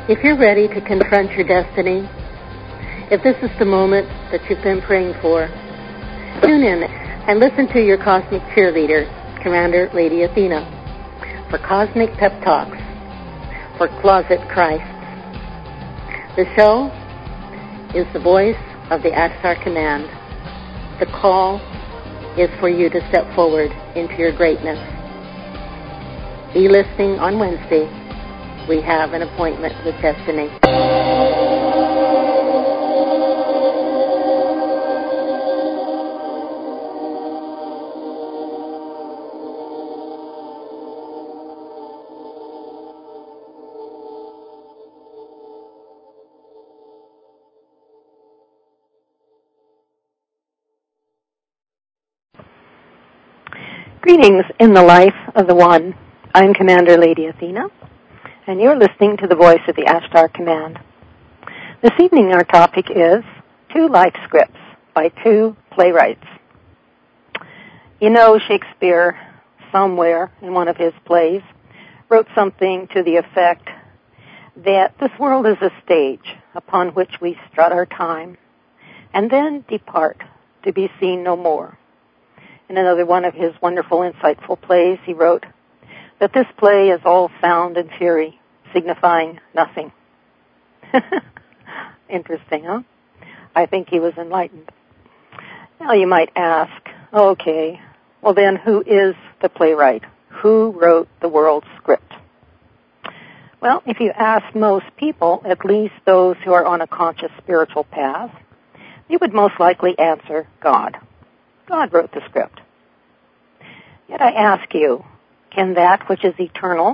If you're ready to confront your destiny, if this is the moment that you've been praying for, tune in and listen to your cosmic cheerleader, Commander Lady Athena, for Cosmic Pep Talks for Closet Christ. The show is the voice of the Ashtar Command. The call is for you to step forward into your greatness. Be listening on Wednesday. We have an appointment with destiny. Greetings in the life of the One. I'm Commander Lady Athena, and you're listening to the voice of the Ashtar Command. This evening our topic is 2 life scripts by 2 playwrights. You know, Shakespeare, somewhere in one of his plays, wrote something to the effect that this world is a stage upon which we strut our time and then depart to be seen no more. In another one of his wonderful, insightful plays, he wrote that this play is all sound and fury, signifying nothing. Interesting, huh? I think he was enlightened. Now you might ask, okay, well then who is the playwright? Who wrote the world's script? Well, if you ask most people, at least those who are on a conscious spiritual path, they would most likely answer God. God wrote the script. Yet I ask you, can that which is eternal,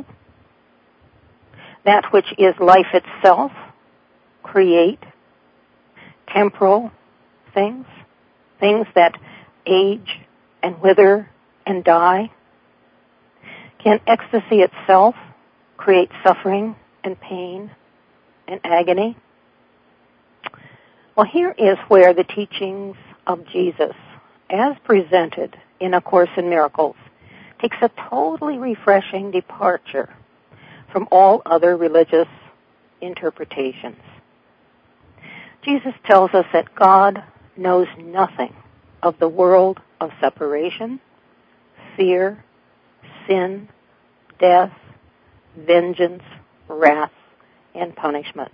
that which is life itself, create temporal things, things that age and wither and die? Can ecstasy itself create suffering and pain and agony? Well, here is where the teachings of Jesus, as presented in A Course in Miracles, takes a totally refreshing departure from all other religious interpretations. Jesus tells us that God knows nothing of the world of separation, fear, sin, death, vengeance, wrath, and punishment.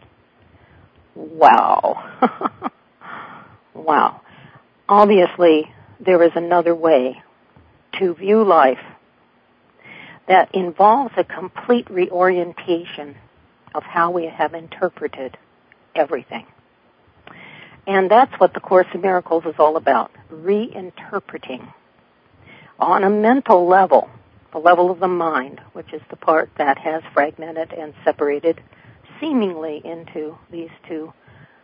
Wow. Wow. Obviously, there is another way to view life that involves a complete reorientation of how we have interpreted everything. And that's what the Course in Miracles is all about, reinterpreting on a mental level, the level of the mind, which is the part that has fragmented and separated seemingly into these 2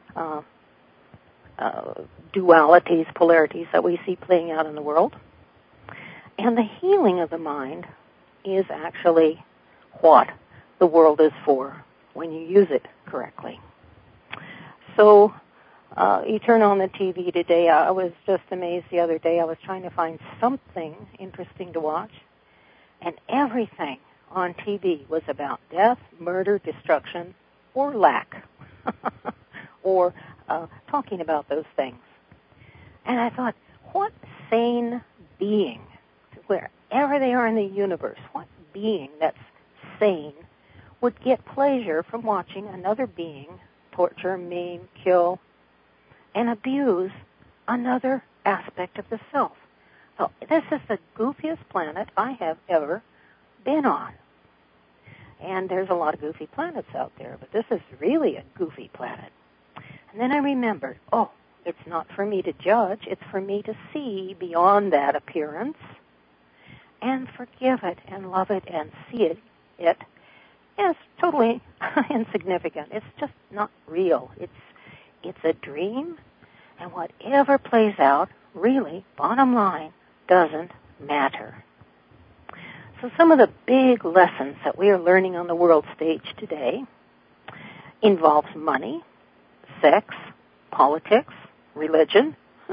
dualities, polarities that we see playing out in the world. And the healing of the mind is actually what the world is for when you use it correctly. So you turn on the TV today. I was just amazed the other day. I was trying to find something interesting to watch, and everything on TV was about death, murder, destruction, or lack, or talking about those things. And I thought, what sane being, wherever they are in the universe, what being that's sane would get pleasure from watching another being torture, maim, kill, and abuse another aspect of the self? So this is the goofiest planet I have ever been on. And there's a lot of goofy planets out there, but this is really a goofy planet. And then I remembered, it's not for me to judge, it's for me to see beyond that appearance and forgive it and love it and see it as totally insignificant. It's just not real. It's a dream, and whatever plays out, really, bottom line, doesn't matter. So some of the big lessons that we are learning on the world stage today involves money, sex, politics, religion.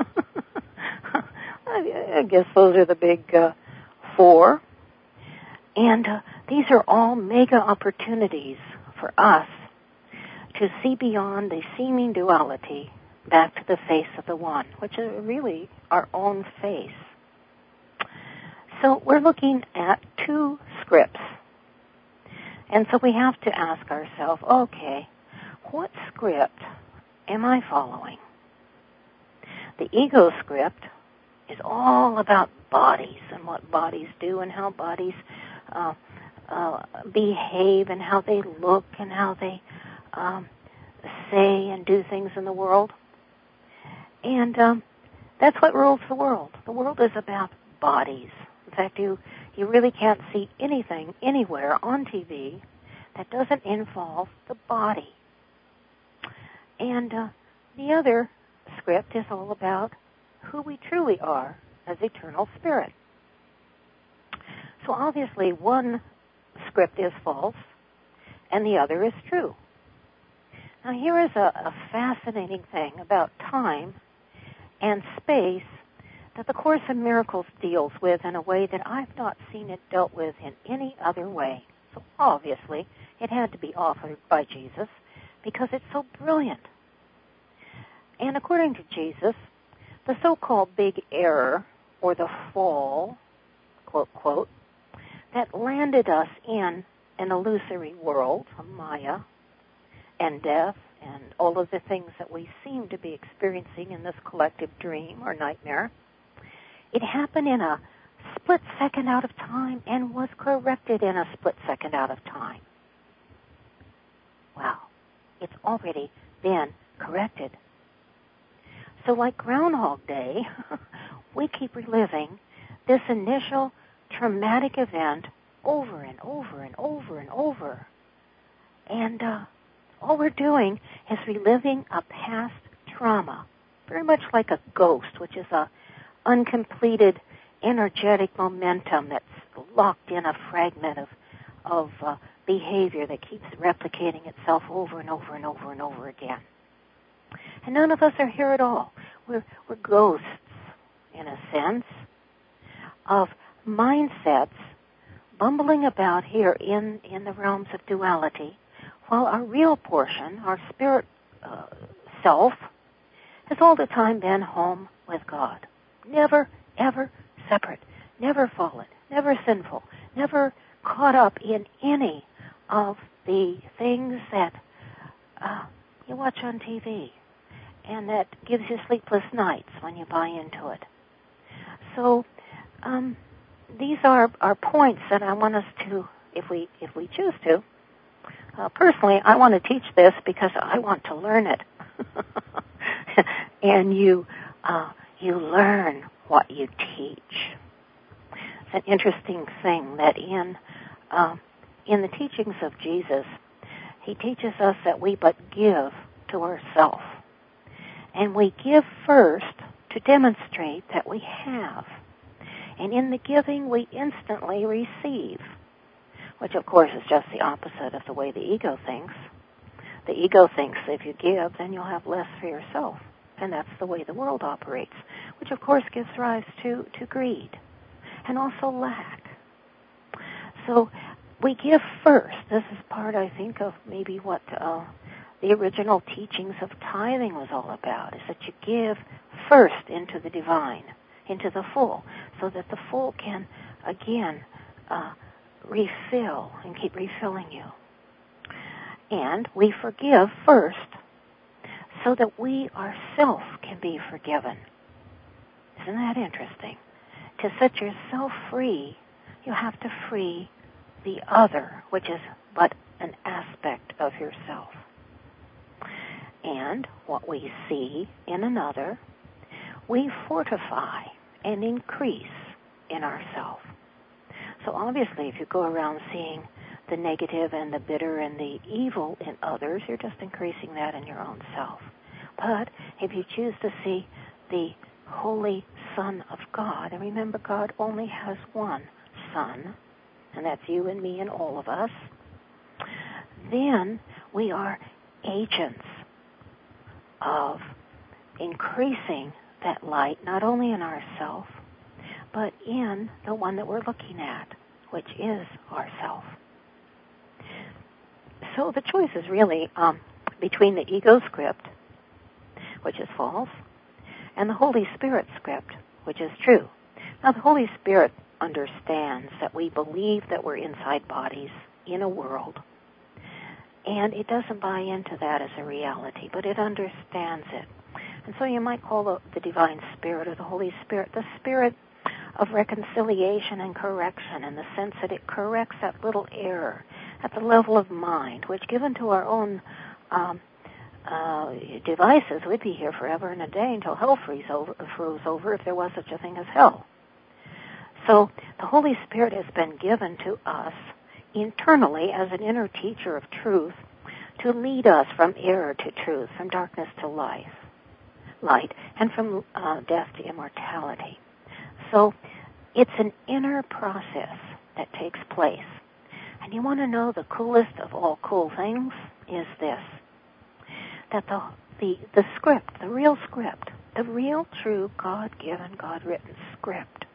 I guess those are the big 4. And these are all mega opportunities for us to see beyond the seeming duality back to the face of the one, which is really our own face. So we're looking at two scripts. And so we have to ask ourselves, okay, what script am I following? The ego script is all about bodies and what bodies do and how bodies behave and how they look and how they say and do things in the world. And that's what rules the world. The world is about bodies. In fact, you really can't see anything anywhere on TV that doesn't involve the body. And the other script is all about who we truly are as eternal spirit. So obviously one script is false and the other is true. Now here is a fascinating thing about time and space that the Course in Miracles deals with in a way that I've not seen it dealt with in any other way. So obviously it had to be offered by Jesus because it's so brilliant. And according to Jesus, the so-called big error, or the fall, quote, quote, that landed us in an illusory world of Maya and death and all of the things that we seem to be experiencing in this collective dream or nightmare, it happened in a split second out of time and was corrected in a split second out of time. Wow, it's already been corrected. So like Groundhog Day, we keep reliving this initial traumatic event over and over and over and over. And all we're doing is reliving a past trauma, very much like a ghost, which is a uncompleted energetic momentum that's locked in a fragment of behavior that keeps replicating itself over and over and over and over again. And none of us are here at all. We're ghosts, in a sense, of mindsets bumbling about here in the realms of duality, while our real portion, our spirit self, has all the time been home with God. Never, ever separate, never fallen, never sinful, never caught up in any of the things that you watch on TV and that gives you sleepless nights when you buy into it. So these are points that I want us to, if we choose to. Personally, I want to teach this because I want to learn it. And you learn what you teach. It's an interesting thing that in the teachings of Jesus, he teaches us that we but give to ourselves. And we give first to demonstrate that we have. And in the giving, we instantly receive, which of course is just the opposite of the way the ego thinks. The ego thinks if you give, then you'll have less for yourself. And that's the way the world operates, which of course gives rise to greed and also lack. So we give first. This is part, I think, of maybe what the original teachings of tithing was all about, is that you give first into the divine, into the full, so that the full can, again, refill and keep refilling you. And we forgive first so that we ourselves can be forgiven. Isn't that interesting? To set yourself free, you have to free the other, which is but an aspect of yourself. And what we see in another, we fortify and increase in ourselves. So obviously, if you go around seeing the negative and the bitter and the evil in others, you're just increasing that in your own self. But if you choose to see the Holy Son of God, and remember, God only has one Son, and that's you and me and all of us, then we are agents of increasing that light, not only in ourself, but in the one that we're looking at, which is ourself. So the choice is really between the ego script, which is false, and the Holy Spirit script, which is true. Now, the Holy Spirit understands that we believe that we're inside bodies in a world, and it doesn't buy into that as a reality, but it understands it. And so you might call the Divine Spirit or the Holy Spirit the Spirit of reconciliation and correction, in the sense that it corrects that little error at the level of mind, which, given to our own devices, we'd be here forever and a day until hell froze over, if there was such a thing as hell. So the Holy Spirit has been given to us internally as an inner teacher of truth to lead us from error to truth, from darkness to light, and from death to immortality. So it's an inner process that takes place. And you want to know the coolest of all cool things is this, that the script, the real script, the real, true, God-given, God-written script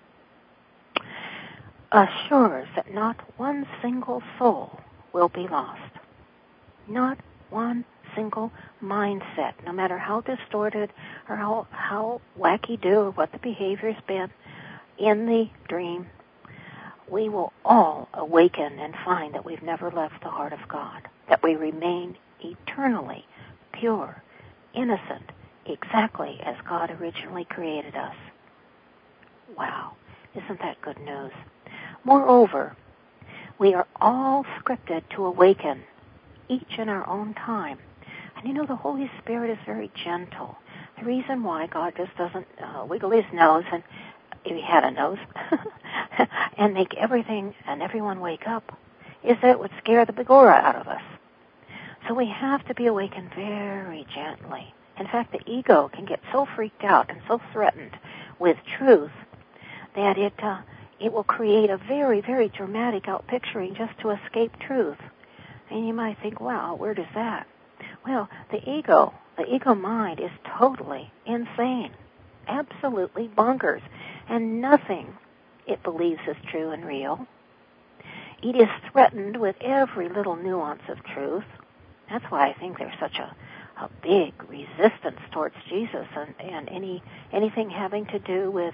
assures that not one single soul will be lost. Not one single mindset, no matter how distorted or how wacky-do or what the behavior's been in the dream, we will all awaken and find that we've never left the heart of God, that we remain eternally pure, innocent, exactly as God originally created us. Wow, isn't that good news? Moreover, we are all scripted to awaken, each in our own time. And you know, the Holy Spirit is very gentle. The reason why God just doesn't wiggle his nose, and if he had a nose, and make everything and everyone wake up, is that it would scare the big aura out of us. So we have to be awakened very gently. In fact, the ego can get so freaked out and so threatened with truth that it will create a very, very dramatic outpicturing just to escape truth. And you might think, wow, where does that? Well, the ego mind is totally insane, absolutely bonkers, and nothing it believes is true and real. It is threatened with every little nuance of truth. That's why I think there's such a big resistance towards Jesus and anything having to do with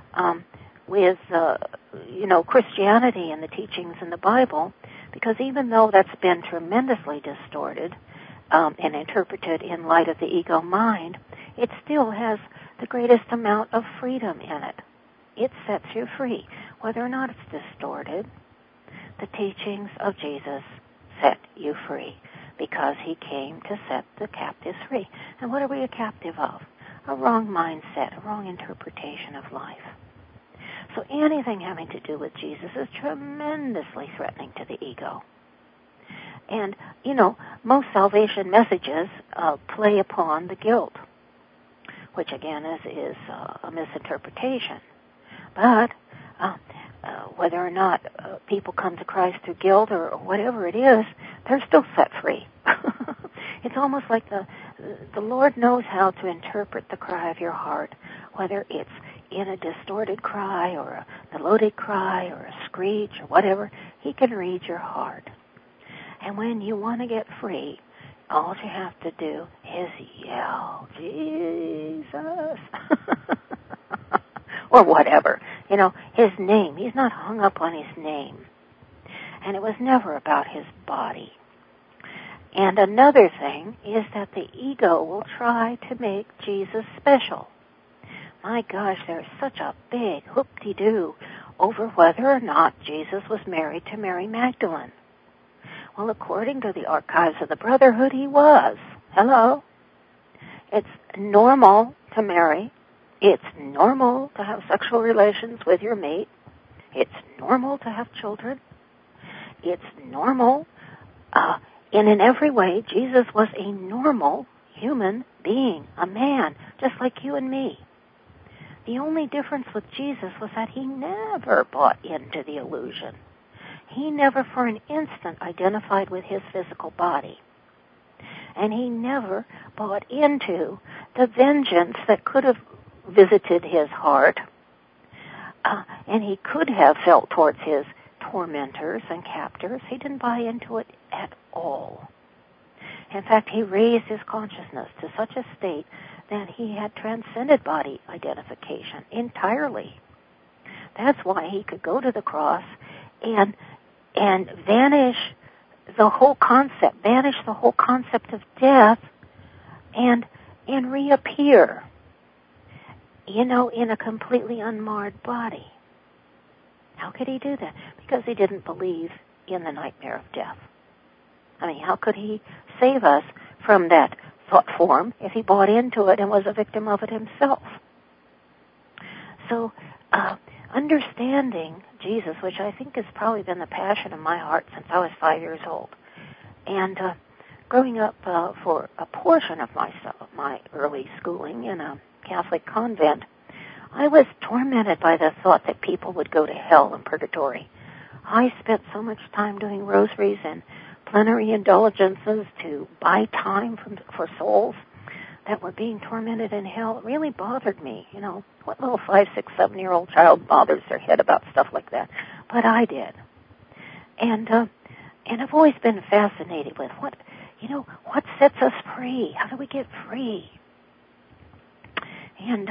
Christianity and the teachings in the Bible, because even though that's been tremendously distorted and interpreted in light of the ego mind, it still has the greatest amount of freedom in it. It sets you free. Whether or not it's distorted, the teachings of Jesus set you free, because he came to set the captives free. And what are we a captive of? A wrong mindset, a wrong interpretation of life. So anything having to do with Jesus is tremendously threatening to the ego. And, most salvation messages play upon the guilt, which again is a misinterpretation. But whether or not people come to Christ through guilt or whatever it is, they're still set free. It's almost like the Lord knows how to interpret the cry of your heart, whether it's in a distorted cry or a melodic cry or a screech or whatever. He can read your heart. And when you want to get free, all you have to do is yell, Jesus, or whatever. His name. He's not hung up on his name. And it was never about his body. And another thing is that the ego will try to make Jesus special. My gosh, there's such a big whoop-de-doo over whether or not Jesus was married to Mary Magdalene. Well, according to the archives of the Brotherhood, he was. Hello? It's normal to marry. It's normal to have sexual relations with your mate. It's normal to have children. It's normal. In every way, Jesus was a normal human being, a man, just like you and me. The only difference with Jesus was that he never bought into the illusion. He never for an instant identified with his physical body. And he never bought into the vengeance that could have visited his heart, and he could have felt towards his tormentors and captors. He didn't buy into it at all. In fact, he raised his consciousness to such a state that he had transcended body identification entirely. That's why he could go to the cross and vanish the whole concept of death, and reappear, in a completely unmarred body. How could he do that? Because he didn't believe in the nightmare of death. I mean, how could he save us from that thought form if he bought into it and was a victim of it himself? So, understanding Jesus, which I think has probably been the passion of my heart since I was 5 years old, and growing up for a portion of my early schooling in a Catholic convent, I was tormented by the thought that people would go to hell and purgatory. I spent so much time doing rosaries and plenary indulgences to buy time for souls that were being tormented in hell. It really bothered me. What little 5, 6, 7-year-old child bothers their head about stuff like that? But I did. And I've always been fascinated with what sets us free? How do we get free? And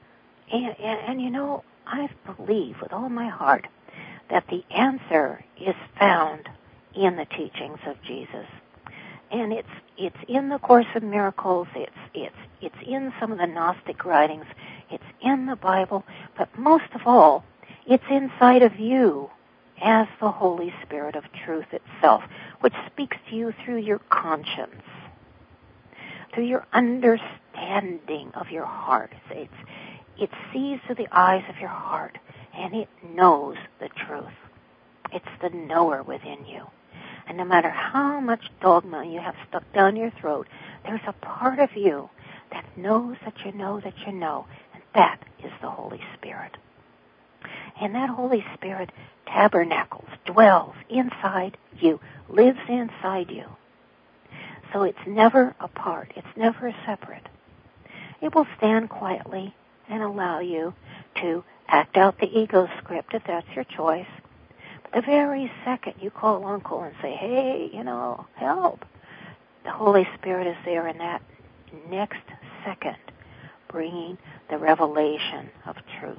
I believe with all my heart that the answer is found in the teachings of Jesus. And it's in the Course of Miracles, it's in some of the Gnostic writings, it's in the Bible, but most of all, it's inside of you as the Holy Spirit of truth itself, which speaks to you through your conscience, through your understanding of your heart. It sees through the eyes of your heart, and it knows the truth. It's the knower within you. And no matter how much dogma you have stuck down your throat, there's a part of you that knows that you know that you know, and that is the Holy Spirit. And that Holy Spirit tabernacles, dwells inside you, lives inside you. So it's never apart. It's never separate. It will stand quietly and allow you to act out the ego script if that's your choice. But the very second you call Uncle and say, hey, help, the Holy Spirit is there in that next second, bringing the revelation of truth.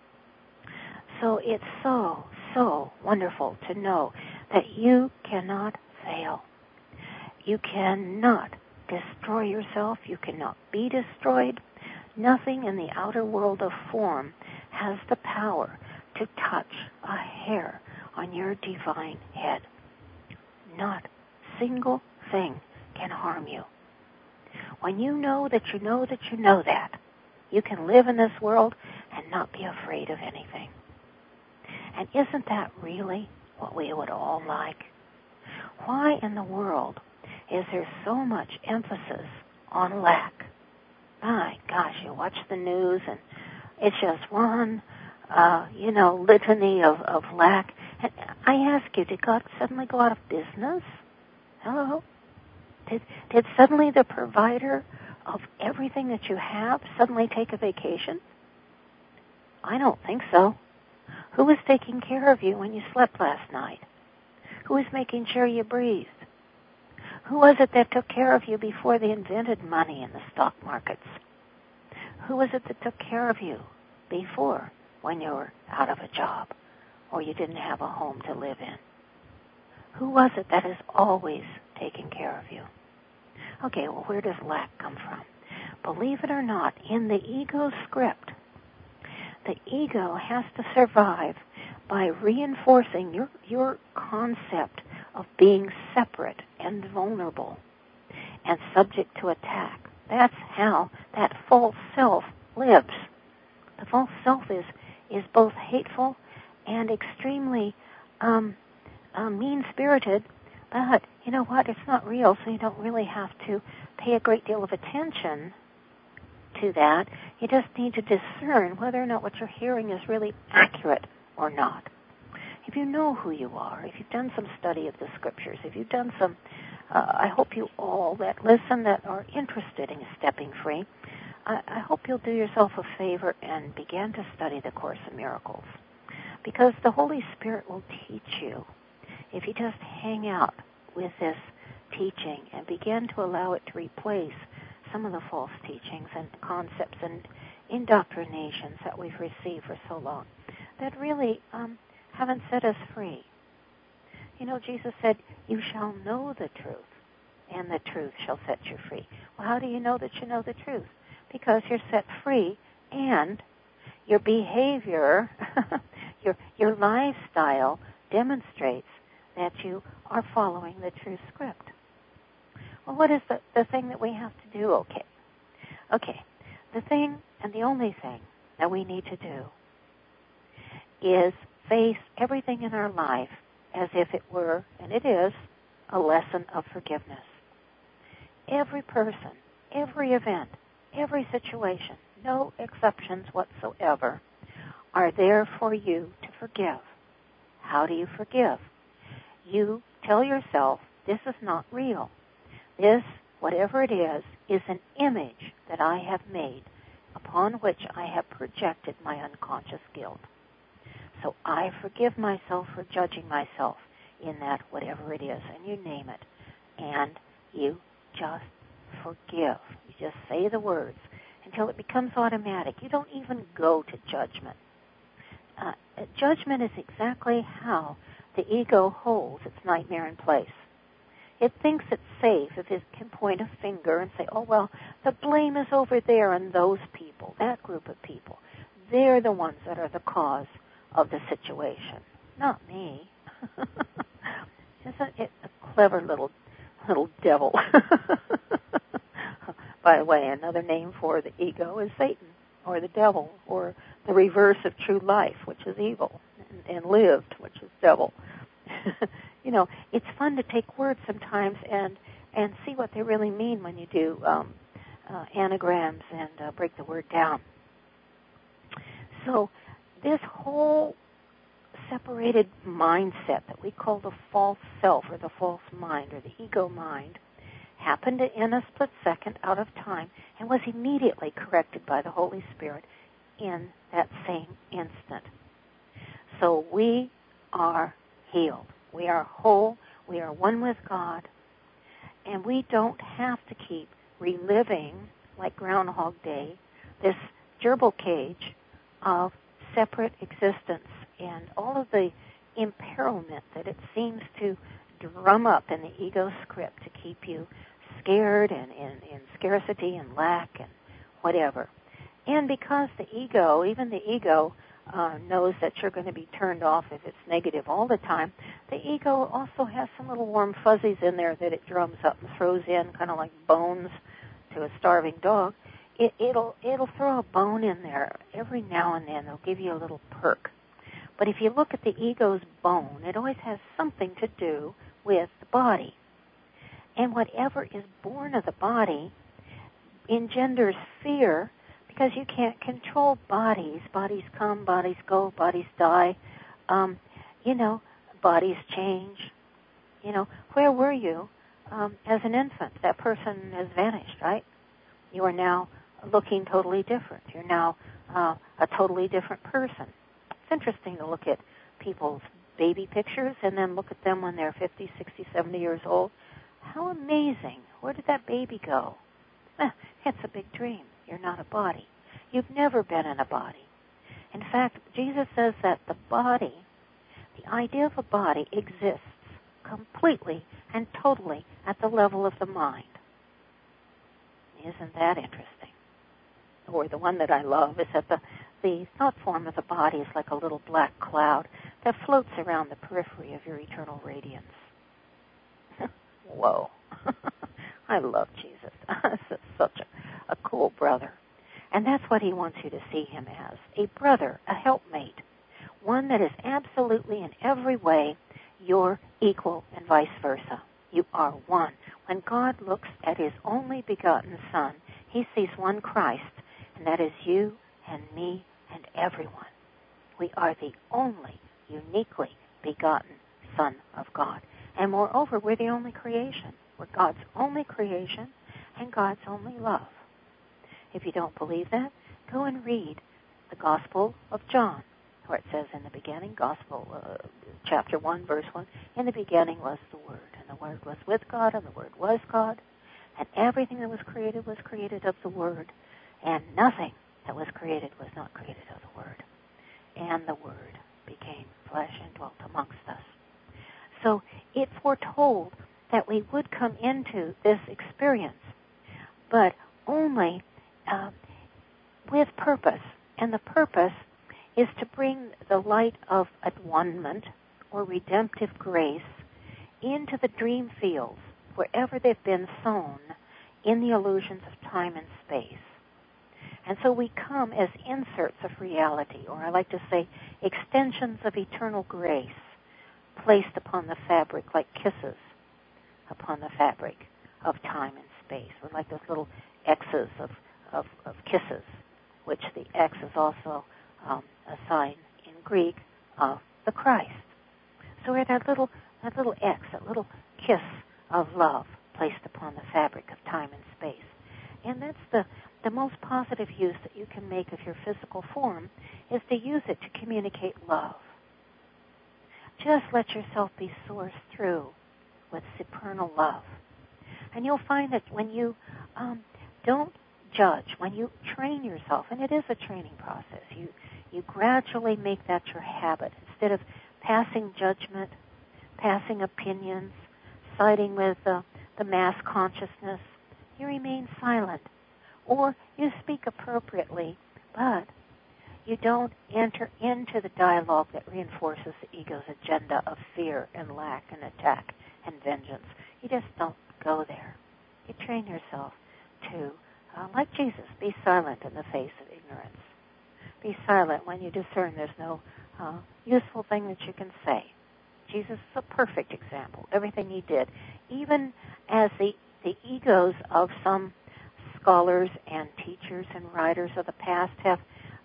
So it's so, so wonderful to know that you cannot fail. You cannot destroy yourself. You cannot be destroyed. Nothing in the outer world of form has the power to touch a hair on your divine head. Not a single thing can harm you. When you know that you know that you know that, you can live in this world and not be afraid of anything. And isn't that really what we would all like? Why in the world is there so much emphasis on lack? My gosh, you watch the news and it's just one, litany of lack. And I ask you, did God suddenly go out of business? Hello? Did suddenly the provider of everything that you have suddenly take a vacation? I don't think so. Who was taking care of you when you slept last night? Who was making sure you breathed? Who was it that took care of you before they invented money in the stock markets? Who was it that took care of you before when you were out of a job or you didn't have a home to live in? Who was it that is always taking care of you? Okay, well, where does lack come from? Believe it or not, in the ego script, the ego has to survive by reinforcing your concept of being separate and vulnerable and subject to attack. That's how that false self lives. The false self is both hateful and extremely mean-spirited, but you know what? It's not real, so you don't really have to pay a great deal of attention to that. You just need to discern whether or not what you're hearing is really accurate or not. If you know who you are, if you've done some study of the scriptures, if you've done some, I hope you all that listen that are interested in stepping free, I hope you'll do yourself a favor and begin to study the Course in Miracles. Because the Holy Spirit will teach you if you just hang out with this teaching and begin to allow it to replace some of the false teachings and concepts and indoctrinations that we've received for so long that really haven't set us free. You know, Jesus said, you shall know the truth, and the truth shall set you free. Well, how do you know that you know the truth? Because you're set free, and your behavior, your lifestyle demonstrates that you are following the true script. Well, what is the thing that we have to do? Okay. The thing and the only thing that we need to do is face everything in our life as if it were, and it is, a lesson of forgiveness. Every person, every event, every situation, no exceptions whatsoever, are there for you to forgive. How do you forgive? You tell yourself, this is not real. This, whatever it is an image that I have made upon which I have projected my unconscious guilt. So I forgive myself for judging myself in that whatever it is, and you name it. And you just forgive. You just say the words until it becomes automatic. You don't even go to judgment. Judgment is exactly how the ego holds its nightmare in place. It thinks it's safe if it can point a finger and say, oh, well, the blame is over there on those people, that group of people. They're the ones that are the cause of the situation, not me. Isn't it a clever little devil? By the way, another name for the ego is Satan, or the devil, or the reverse of true life, which is evil, and lived, which is devil. You know, it's fun to take words sometimes and see what they really mean when you do anagrams and break the word down. So this whole separated mindset that we call the false self or the false mind or the ego mind happened in a split second out of time and was immediately corrected by the Holy Spirit in that same instant. So we are healed. We are whole. We are one with God. And we don't have to keep reliving, like Groundhog Day, this gerbil cage of separate existence and all of the imperilment that it seems to drum up in the ego script to keep you scared and in scarcity and lack and whatever. And because the ego, even the ego, knows that you're going to be turned off if it's negative all the time, the ego also has some little warm fuzzies in there that it drums up and throws in, kind of like bones to a starving dog. It'll throw a bone in there every now and then. It'll give you a little perk. But if you look at the ego's bone, it always has something to do with the body. And whatever is born of the body engenders fear, because you can't control bodies. Bodies come, bodies go, bodies die. Bodies change. Where were you as an infant? That person has vanished, right? You are now looking totally different. You're now a totally different person. It's interesting to look at people's baby pictures and then look at them when they're 50, 60, 70 years old. How amazing. Where did that baby go? It's a big dream. You're not a body. You've never been in a body. In fact, Jesus says that the body, the idea of a body, exists completely and totally at the level of the mind. Isn't that interesting? Or the one that I love is that the thought form of the body is like a little black cloud that floats around the periphery of your eternal radiance. Whoa. I love Jesus. Such a cool brother. And that's what he wants you to see him as, a brother, a helpmate, one that is absolutely in every way your equal and vice versa. You are one. When God looks at his only begotten Son, he sees one Christ, and that is you and me and everyone. We are the only uniquely begotten Son of God. And moreover, we're the only creation. We're God's only creation and God's only love. If you don't believe that, go and read the Gospel of John, where it says in the beginning, chapter 1, verse 1, in the beginning was the Word, and the Word was with God, and the Word was God. And everything that was created of the Word. And nothing that was created was not created of the Word. And the Word became flesh and dwelt amongst us. So it foretold that we would come into this experience, but only with purpose. And the purpose is to bring the light of at-one-ment or redemptive grace into the dream fields wherever they've been sown in the illusions of time and space. And so we come as inserts of reality, or I like to say extensions of eternal grace, placed upon the fabric like kisses upon the fabric of time and space. We're like those little X's of kisses, which the X is also a sign in Greek of the Christ. So we're that little X, that little kiss of love placed upon the fabric of time and space. And that's the most positive use that you can make of your physical form, is to use it to communicate love. Just let yourself be sourced through with supernal love. And you'll find that when you don't judge, when you train yourself, and it is a training process, you gradually make that your habit. Instead of passing judgment, passing opinions, siding with the mass consciousness, you remain silent. Or you speak appropriately, but you don't enter into the dialogue that reinforces the ego's agenda of fear and lack and attack and vengeance. You just don't go there. You train yourself to, like Jesus, be silent in the face of ignorance. Be silent when you discern there's no useful thing that you can say. Jesus is a perfect example. Everything he did, even as the egos of some scholars and teachers and writers of the past have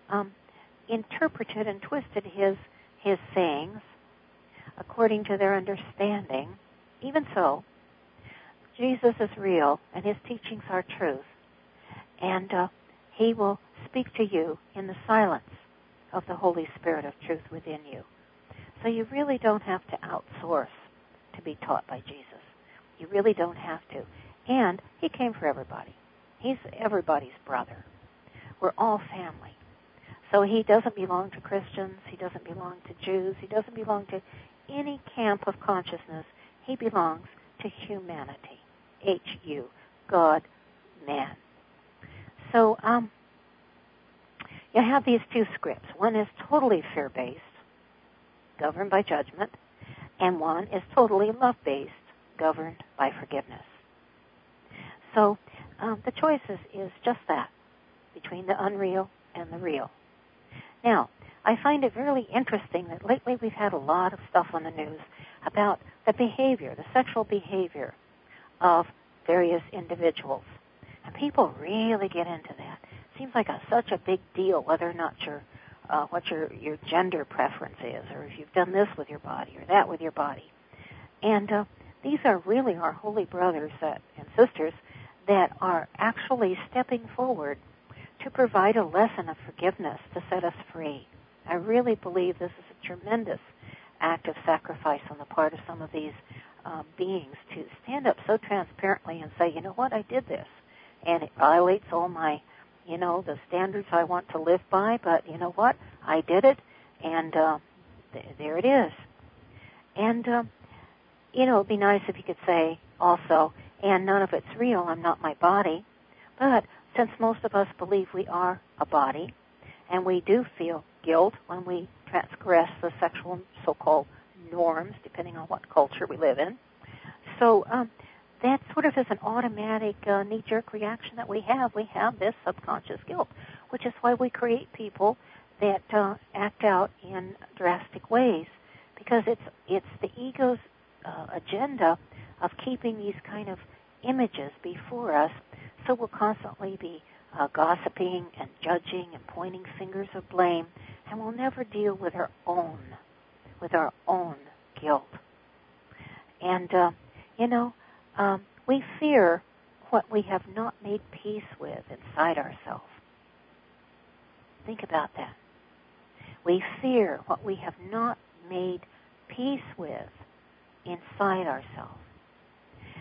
interpreted and twisted his sayings according to their understanding. Even so, Jesus is real, and his teachings are truth. And he will speak to you in the silence of the Holy Spirit of truth within you. So you really don't have to outsource to be taught by Jesus. You really don't have to. And he came for everybody. He's everybody's brother. We're all family. So he doesn't belong to Christians. He doesn't belong to Jews. He doesn't belong to any camp of consciousness. He belongs to humanity. H-U, God, man. So you have these two scripts. One is totally fear-based, governed by judgment, and one is totally love-based, governed by forgiveness. So the choice is just that, between the unreal and the real. Now, I find it really interesting that lately we've had a lot of stuff on the news about the behavior, the sexual behavior of various individuals. And people really get into that. It seems like such a big deal whether or not what your gender preference is, or if you've done this with your body or that with your body. And these are really our holy brothers and sisters that are actually stepping forward to provide a lesson of forgiveness to set us free. I really believe this is a tremendous act of sacrifice on the part of some of these beings to stand up so transparently and say, you know what, I did this. And it violates all my, the standards I want to live by, but you know what, I did it, and there it is. And, it'd be nice if you could say also, and none of it's real, I'm not my body. But since most of us believe we are a body, and we do feel guilt when we transgress the sexual so-called norms, depending on what culture we live in. So that sort of is an automatic knee-jerk reaction that we have. We have this subconscious guilt, which is why we create people that act out in drastic ways, because it's the ego's agenda of keeping these kind of images before us, so we'll constantly be gossiping and judging and pointing fingers of blame, and we'll never deal with our own guilt. And, we fear what we have not made peace with inside ourselves. Think about that. We fear what we have not made peace with inside ourselves.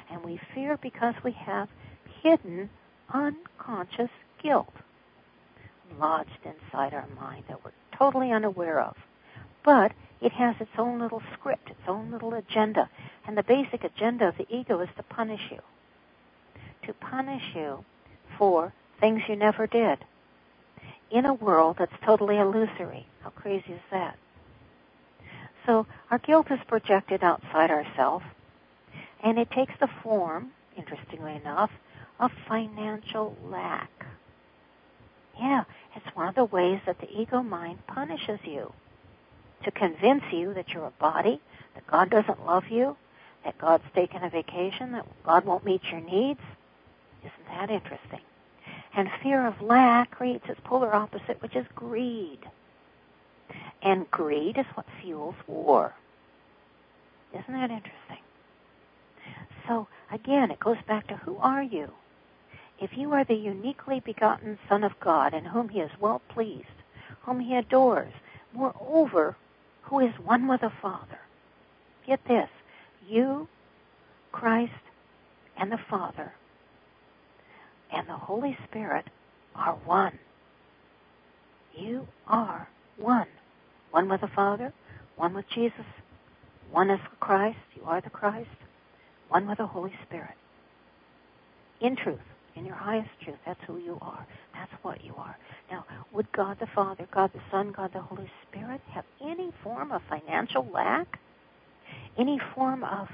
And we fear because we have hidden unconscious guilt lodged inside our mind that we're totally unaware of. But it has its own little script, its own little agenda. And the basic agenda of the ego is to punish you. To punish you for things you never did in a world that's totally illusory. How crazy is that? So our guilt is projected outside ourselves, and it takes the form, interestingly enough, of financial lack. Yeah, it's one of the ways that the ego mind punishes you, to convince you that you're a body, that God doesn't love you, that God's taken a vacation, that God won't meet your needs. Isn't that interesting? And fear of lack creates its polar opposite, which is greed. And greed is what fuels war. Isn't that interesting? So, again, it goes back to who are you? If you are the uniquely begotten Son of God, in whom He is well pleased, whom He adores, moreover, who is one with the Father. Get this, you, Christ, and the Father, and the Holy Spirit are one. You are one. One with the Father, one with Jesus, one as the Christ, you are the Christ, one with the Holy Spirit. In truth, in your highest truth, that's who you are. That's what you are. Now, would God the Father, God the Son, God the Holy Spirit have any form of financial lack? Any form of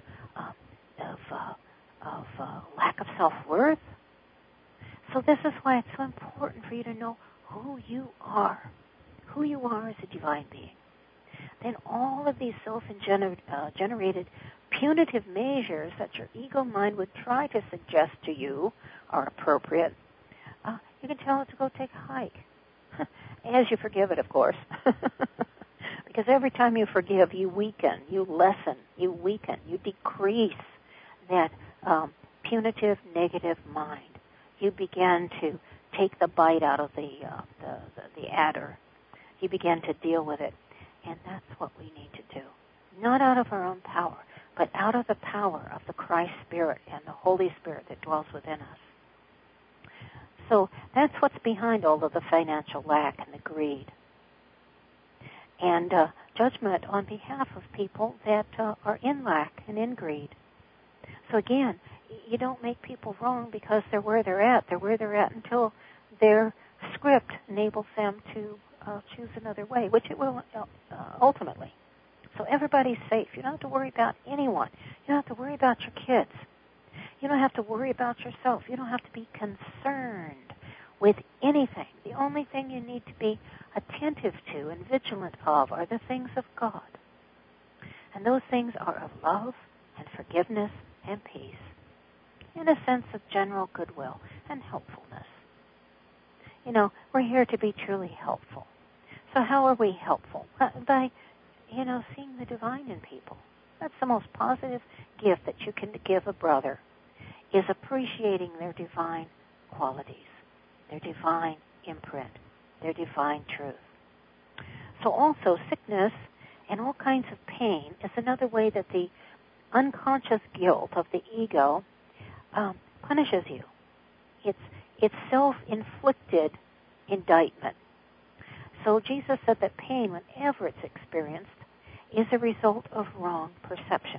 lack of self-worth? So this is why it's so important for you to know who you are. Who you are as a divine being. Then all of these self-generated punitive measures that your ego mind would try to suggest to you are appropriate. You can tell it to go take a hike. As you forgive it, of course. Because every time you forgive, you weaken, you lessen, you weaken, you decrease that punitive, negative mind. You begin to take the bite out of the adder. You begin to deal with it. And that's what we need to do. Not out of our own power, but out of the power of the Christ Spirit and the Holy Spirit that dwells within us. So that's what's behind all of the financial lack and the greed. And judgment on behalf of people that are in lack and in greed. So again, you don't make people wrong because they're where they're at. They're where they're at until their script enables them to choose another way, which it will ultimately. So everybody's safe. You don't have to worry about anyone. You don't have to worry about your kids. You don't have to worry about yourself. You don't have to be concerned with anything. The only thing you need to be attentive to and vigilant of are the things of God. And those things are of love and forgiveness and peace, in a sense of general goodwill and helpfulness. You know, we're here to be truly helpful. So how are we helpful? By, seeing the divine in people. That's the most positive gift that you can give a brother, is appreciating their divine qualities, their divine imprint, their divine truth. So also sickness and all kinds of pain is another way that the unconscious guilt of the ego punishes you. It's self-inflicted indictment. So Jesus said that pain, whenever it's experienced, is a result of wrong perception.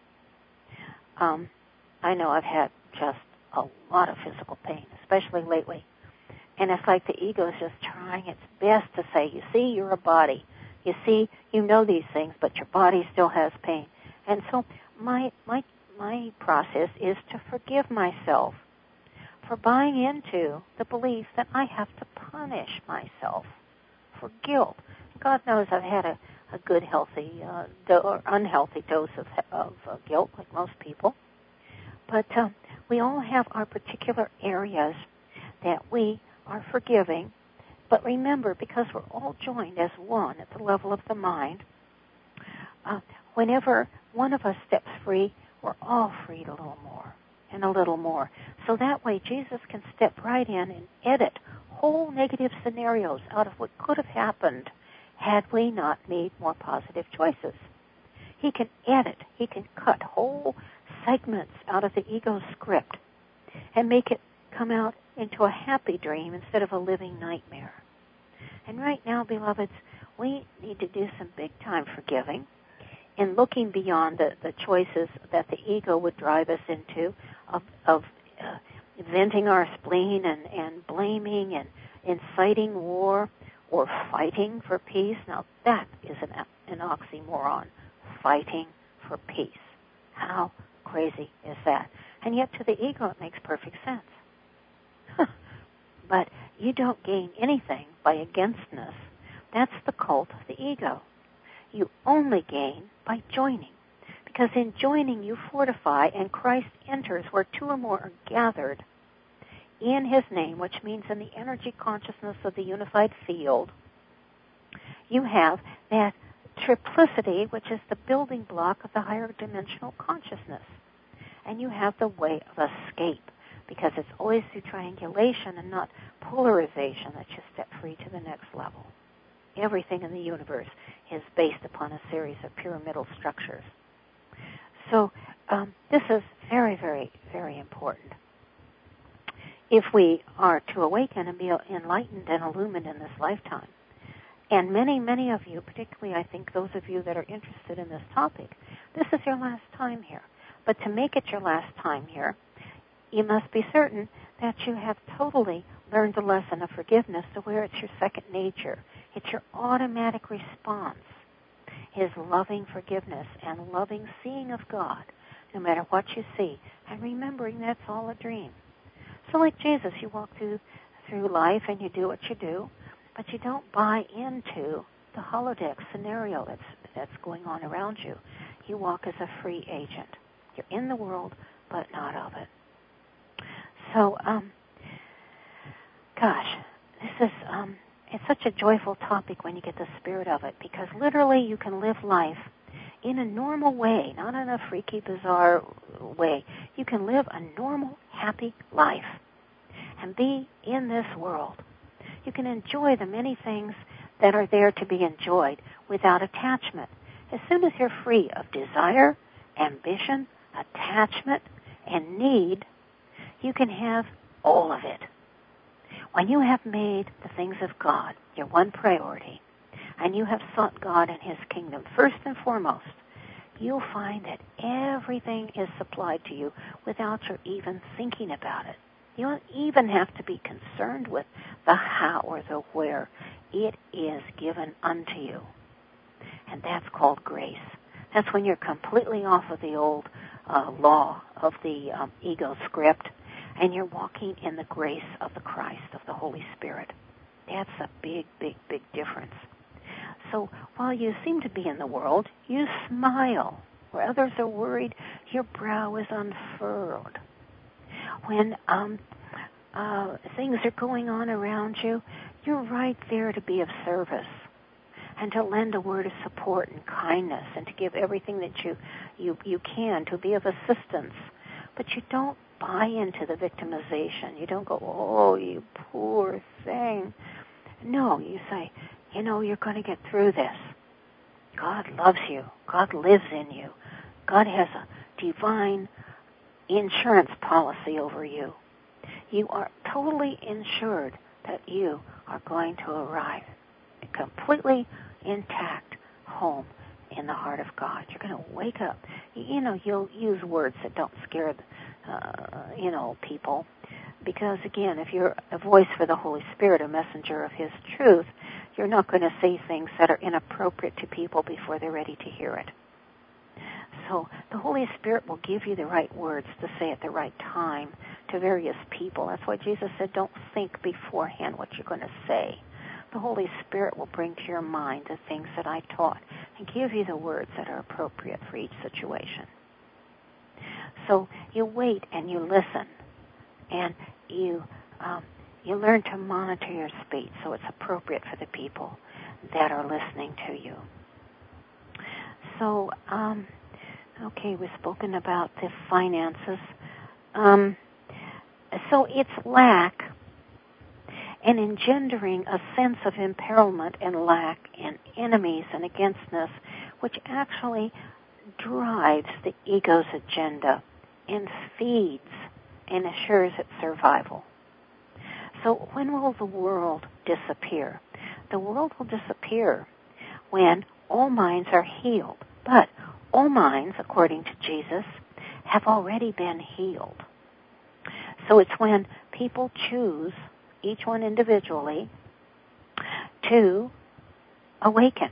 I know I've had just a lot of physical pain, especially lately. And it's like the ego is just trying its best to say, you see, you're a body. You see, you know these things, but your body still has pain. And so my process is to forgive myself for buying into the belief that I have to punish myself for guilt. God knows I've had a good, healthy, or unhealthy dose of guilt, like most people. But we all have our particular areas that we are forgiving. But remember, because we're all joined as one at the level of the mind, whenever one of us steps free, we're all freed a little more and a little more. So that way Jesus can step right in and edit whole negative scenarios out of what could have happened had we not made more positive choices. He can edit. He can cut whole segments out of the ego script and make it come out into a happy dream instead of a living nightmare. And right now, beloveds, we need to do some big-time forgiving in looking beyond the choices that the ego would drive us into of venting our spleen and blaming and inciting war or fighting for peace. Now, that is an oxymoron, fighting for peace. How crazy is that? And yet to the ego it makes perfect sense. But you don't gain anything by againstness. That's the cult of the ego. You only gain by joining. Because in joining you fortify and Christ enters where two or more are gathered in His name, which means in the energy consciousness of the unified field. You have that triplicity, which is the building block of the higher dimensional consciousness. And you have the way of escape, because it's always through triangulation and not polarization that you step free to the next level. Everything in the universe is based upon a series of pyramidal structures. So this is very, very, very important. If we are to awaken and be enlightened and illumined in this lifetime, and many, many of you, particularly I think those of you that are interested in this topic, this is your last time here. But to make it your last time here, you must be certain that you have totally learned the lesson of forgiveness to where it's your second nature. It's your automatic response, His loving forgiveness and loving seeing of God, no matter what you see, and remembering that's all a dream. So like Jesus, you walk through life and you do what you do, but you don't buy into the holodeck scenario that's going on around you. You walk as a free agent. You're in the world, but not of it. So, this is, it's such a joyful topic when you get the spirit of it, because literally you can live life in a normal way, not in a freaky, bizarre way. You can live a normal, happy life and be in this world. You can enjoy the many things that are there to be enjoyed without attachment. As soon as you're free of desire, ambition, attachment, and need, you can have all of it. When you have made the things of God your one priority, and you have sought God and His kingdom first and foremost, you'll find that everything is supplied to you without your even thinking about it. You don't even have to be concerned with the how or the where. It is given unto you. And that's called grace. That's when you're completely off of the old law of the ego script, and you're walking in the grace of the Christ, of the Holy Spirit. That's a big, big, big difference. So while you seem to be in the world, you smile. Where others are worried, your brow is unfurled. When things are going on around you, you're right there to be of service and to lend a word of support and kindness and to give everything that you can to be of assistance. But you don't buy into the victimization. You don't go, oh, you poor thing. No, you say, you're going to get through this. God loves you. God lives in you. God has a divine insurance policy over you. You are totally insured that you are going to arrive completely intact home in the heart of God. You're going to wake up. You'll use words that don't scare people, because again, if you're a voice for the Holy Spirit, a messenger of His truth, you're not going to say things that are inappropriate to people before they're ready to hear it. So the Holy Spirit will give you the right words to say at the right time to various people. That's why Jesus said, don't think beforehand what you're going to say. The Holy Spirit will bring to your mind the things that I taught and give you the words that are appropriate for each situation. So you wait and you listen, and you learn to monitor your speech so it's appropriate for the people that are listening to you. So, we've spoken about the finances. So it's lack and engendering a sense of imperilment and lack and enemies and againstness, which actually drives the ego's agenda and feeds and assures its survival. So when will the world disappear? The world will disappear when all minds are healed. But all minds, according to Jesus, have already been healed. So it's when people choose, each one individually, to awaken.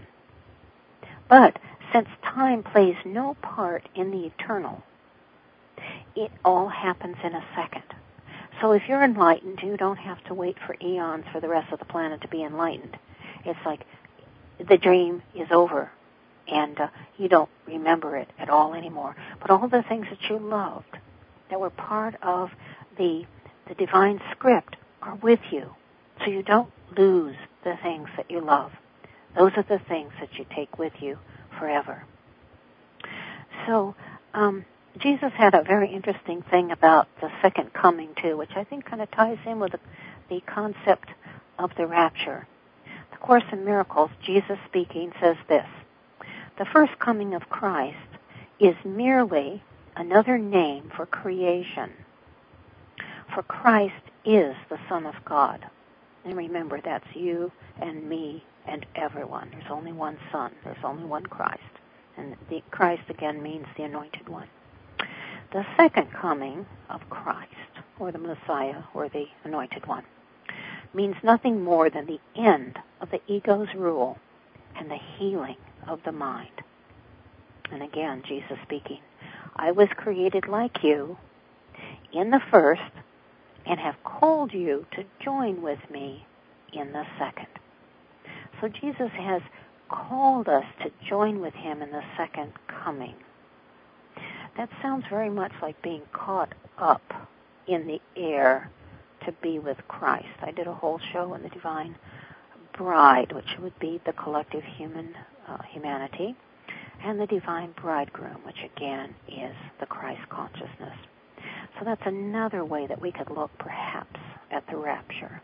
But since time plays no part in the eternal, it all happens in a second. So if you're enlightened, you don't have to wait for eons for the rest of the planet to be enlightened. It's like the dream is over, and you don't remember it at all anymore. But all the things that you loved, that were part of the divine script, are with you. So you don't lose the things that you love. Those are the things that you take with you forever. So Jesus had a very interesting thing about the second coming, too, which I think kind of ties in with the concept of the rapture. The Course in Miracles, Jesus speaking, says this: the first coming of Christ is merely another name for creation. For Christ is the Son of God. And remember, that's you and me and everyone. There's only one Son. There's only one Christ. And the Christ, again, means the Anointed One. The second coming of Christ, or the Messiah, or the Anointed One, means nothing more than the end of the ego's rule and the healing of the mind. And again, Jesus speaking, I was created like you in the first and have called you to join with me in the second. So Jesus has called us to join with him in the second coming. That sounds very much like being caught up in the air to be with Christ. I did a whole show on the Divine Bride, which would be the collective humanity, and the Divine Bridegroom, which again is the Christ consciousness. So that's another way that we could look, perhaps, at the rapture.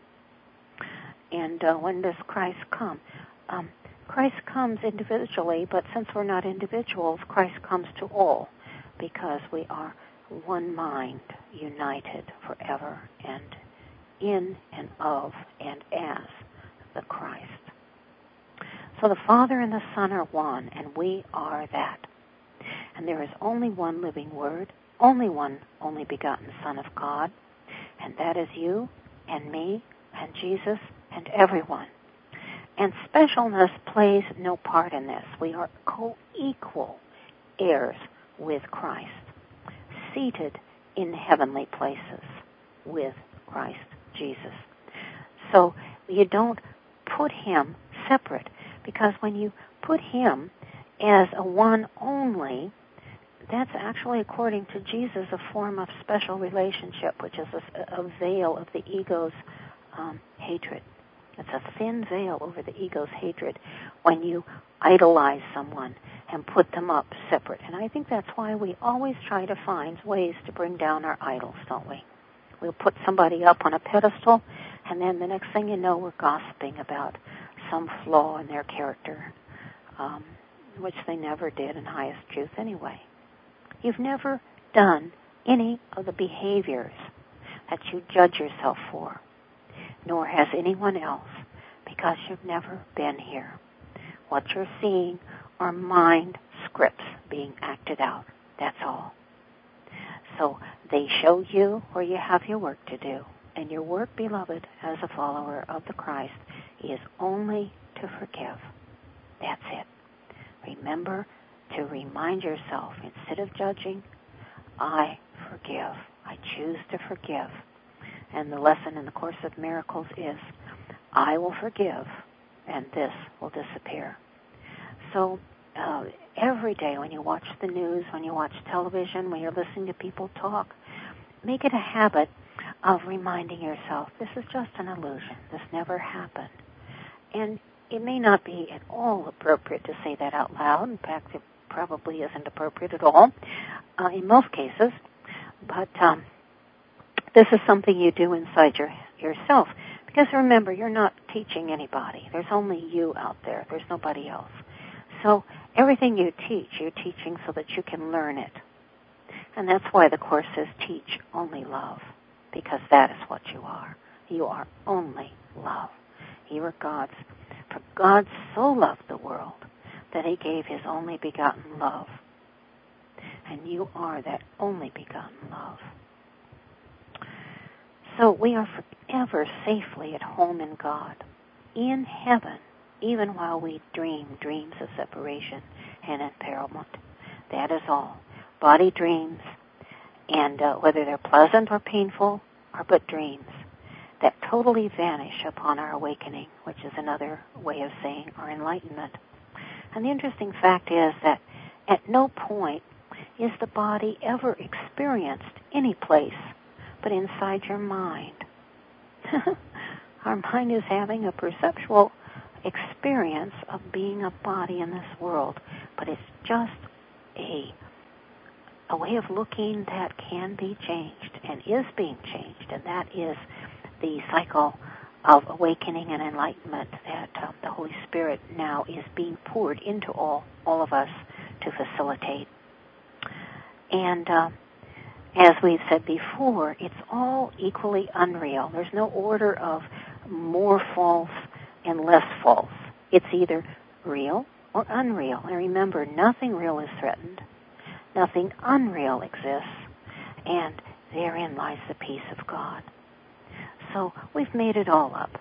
And when does Christ come? Christ comes individually, but since we're not individuals, Christ comes to all, because we are one mind, united forever, and in and of and as the Christ. So the Father and the Son are one, and we are that. And there is only one living Word, only one only begotten Son of God, and that is you and me and Jesus and everyone. And specialness plays no part in this. We are co-equal heirs with Christ, seated in heavenly places with Christ Jesus. So you don't put him separate, because when you put him as a one only, that's actually, according to Jesus, a form of special relationship, which is a veil of the ego's hatred. It's a thin veil over the ego's hatred when you idolize someone and put them up separate. And I think that's why we always try to find ways to bring down our idols, don't we? We'll put somebody up on a pedestal, and then the next thing you know, we're gossiping about some flaw in their character, which they never did in highest truth anyway. You've never done any of the behaviors that you judge yourself for, nor has anyone else, because you've never been here. What you're seeing are mind scripts being acted out. That's all. So they show you where you have your work to do. And your work, beloved, as a follower of the Christ, is only to forgive. That's it. Remember to remind yourself, instead of judging, I forgive. I choose to forgive. And the lesson in the Course of Miracles is, I will forgive, and this will disappear. So every day when you watch the news, when you watch television, when you're listening to people talk, make it a habit of reminding yourself, this is just an illusion. This never happened. And it may not be at all appropriate to say that out loud. In fact, it probably isn't appropriate at all in most cases. But this is something you do inside yourself. Because remember, you're not teaching anybody. There's only you out there. There's nobody else. So everything you teach, you're teaching so that you can learn it. And that's why the Course says teach only love, because that is what you are. You are only love. You are God's. For God so loved the world that he gave his only begotten love. And you are that only begotten love. So we are forever safely at home in God, in heaven, even while we dream dreams of separation and impairment. That is all. Body dreams, and whether they're pleasant or painful, are but dreams that totally vanish upon our awakening, which is another way of saying our enlightenment. And the interesting fact is that at no point is the body ever experienced any place but inside your mind. Our mind is having a perceptual experience of being a body in this world, but it's just a way of looking that can be changed and is being changed, and that is the cycle of awakening and enlightenment that the Holy Spirit now is being poured into all of us to facilitate. And as we've said before, it's all equally unreal. There's no order of more false and less false. It's either real or unreal. And remember, nothing real is threatened. Nothing unreal exists. And therein lies the peace of God. So we've made it all up.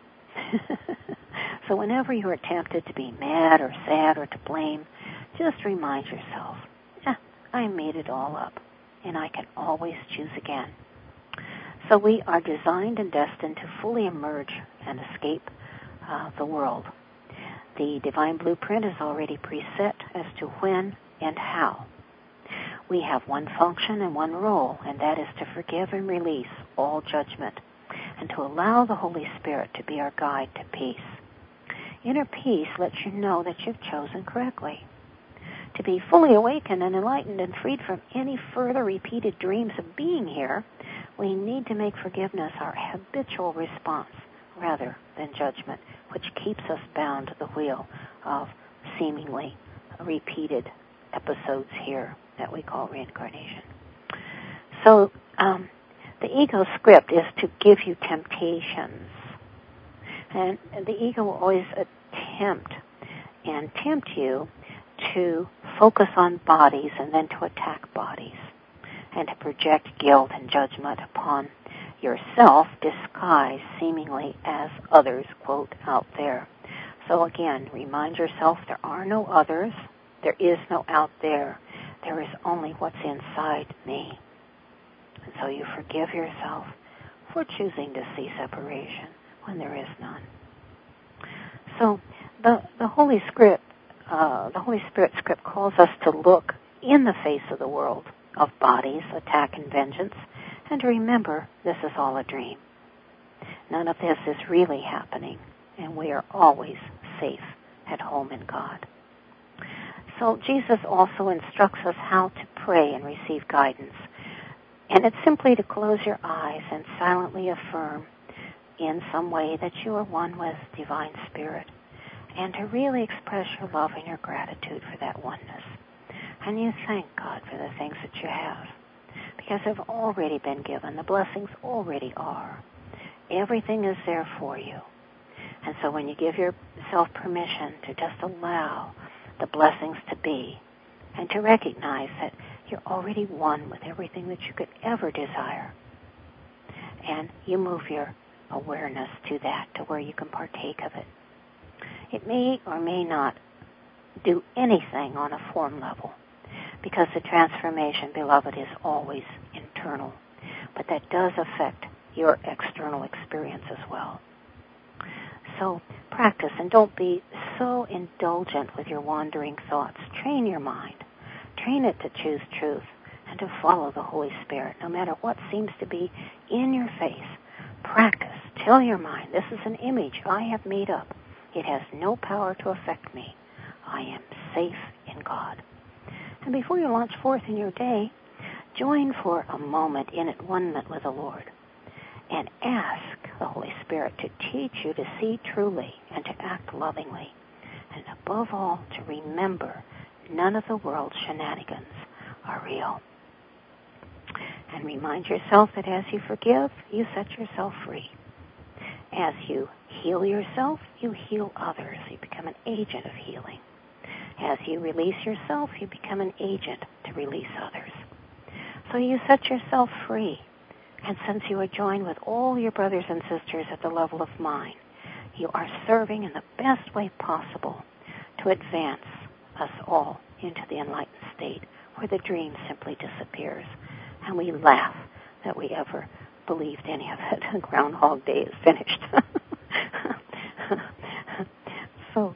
So whenever you are tempted to be mad or sad or to blame, just remind yourself, I made it all up, and I can always choose again. So we are designed and destined to fully emerge and escape the world. The divine blueprint is already preset as to when and how. We have one function and one role, and that is to forgive and release all judgment, and to allow the Holy Spirit to be our guide to peace. Inner peace lets you know that you've chosen correctly. To be fully awakened and enlightened and freed from any further repeated dreams of being here, we need to make forgiveness our habitual response rather than judgment, which keeps us bound to the wheel of seemingly repeated episodes here that we call reincarnation. So the ego script is to give you temptations. And the ego will always attempt and tempt you to focus on bodies and then to attack bodies and to project guilt and judgment upon yourself, disguised seemingly as others, quote, out there. So again, remind yourself there are no others, there is no out there, there is only what's inside me. And so you forgive yourself for choosing to see separation when there is none. So the Holy Spirit script calls us to look in the face of the world of bodies, attack, and vengeance, and to remember this is all a dream. None of this is really happening, and we are always safe at home in God. So Jesus also instructs us how to pray and receive guidance. And it's simply to close your eyes and silently affirm in some way that you are one with Divine Spirit, and to really express your love and your gratitude for that oneness. And you thank God for the things that you have, because they've already been given. The blessings already are. Everything is there for you. And so when you give yourself permission to just allow the blessings to be, and to recognize that you're already one with everything that you could ever desire, and you move your awareness to that, to where you can partake of it. It may or may not do anything on a form level, because the transformation, beloved, is always internal. But that does affect your external experience as well. So practice, and don't be so indulgent with your wandering thoughts. Train your mind. Train it to choose truth and to follow the Holy Spirit, no matter what seems to be in your face. Practice. Tell your mind, this is an image I have made up. It has no power to affect me. I am safe in God. And before you launch forth in your day, join for a moment in at-one-ment with the Lord and ask the Holy Spirit to teach you to see truly and to act lovingly, and above all, to remember none of the world's shenanigans are real. And remind yourself that as you forgive, you set yourself free. As you heal yourself, you heal others. You become an agent of healing. As you release yourself, you become an agent to release others. So you set yourself free. And since you are joined with all your brothers and sisters at the level of mind, you are serving in the best way possible to advance us all into the enlightened state where the dream simply disappears. And we laugh that we ever believed any of it. Groundhog Day is finished. So,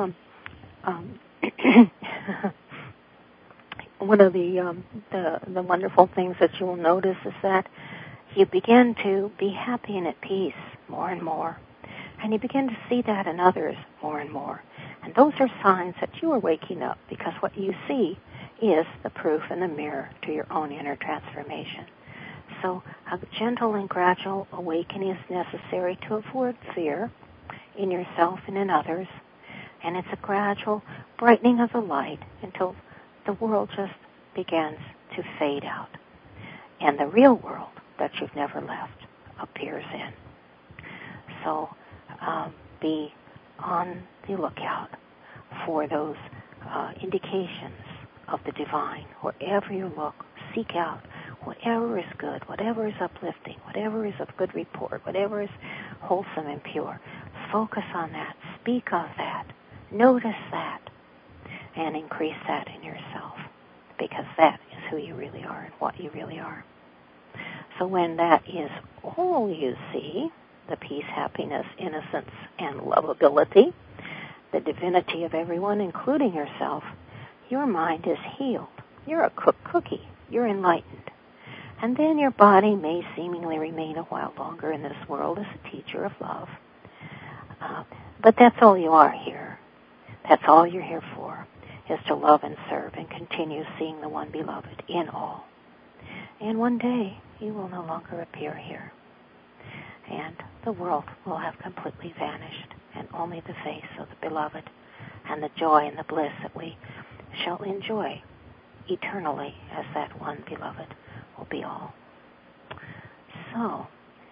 one of the wonderful things that you will notice is that you begin to be happy and at peace more and more. And you begin to see that in others more and more. And those are signs that you are waking up, because what you see is the proof in the mirror to your own inner transformation. So a gentle and gradual awakening is necessary to avoid fear in yourself and in others. And it's a gradual brightening of the light until the world just begins to fade out. And the real world that you've never left appears in. So be on the lookout for those indications of the divine. Wherever you look, seek out whatever is good, whatever is uplifting, whatever is of good report, whatever is wholesome and pure. Focus on that. Speak of that. Notice that. And increase that in yourself, because that is who you really are and what you really are. So when that is all you see, the peace, happiness, innocence, and lovability, the divinity of everyone, including yourself, your mind is healed. You're a cooked cookie. You're enlightened. And then your body may seemingly remain a while longer in this world as a teacher of love. But that's all you are here. That's all you're here for, is to love and serve and continue seeing the one beloved in all. And one day, you will no longer appear here. And the world will have completely vanished, and only the face of the beloved and the joy and the bliss that we shall enjoy eternally as that one beloved will be all. So,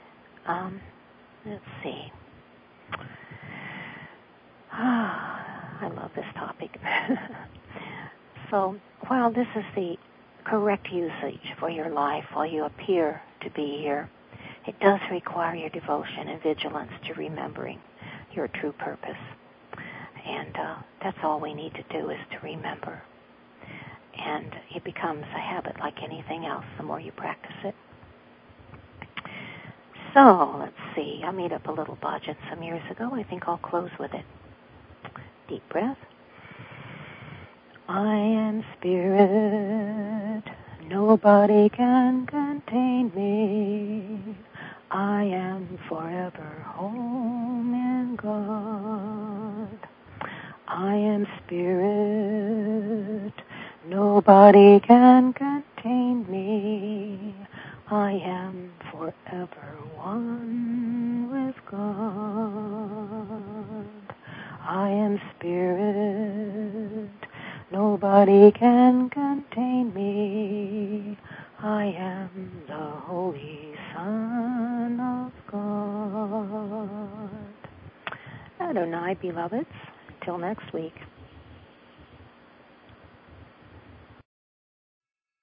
let's see. I love this topic. So, while this is the correct usage for your life, while you appear to be here, it does require your devotion and vigilance to remembering your true purpose. And that's all we need to do, is to remember. And it becomes a habit like anything else the more you practice it. So, let's see. I made up a little bhajan some years ago. I think I'll close with it. Deep breath. I am spirit. Nobody can contain me. I am forever home in God. I am spirit. Nobody can contain me. I am forever one with God. I am spirit. Nobody can contain me. I am the Holy Son of God. Adonai, beloveds, until next week.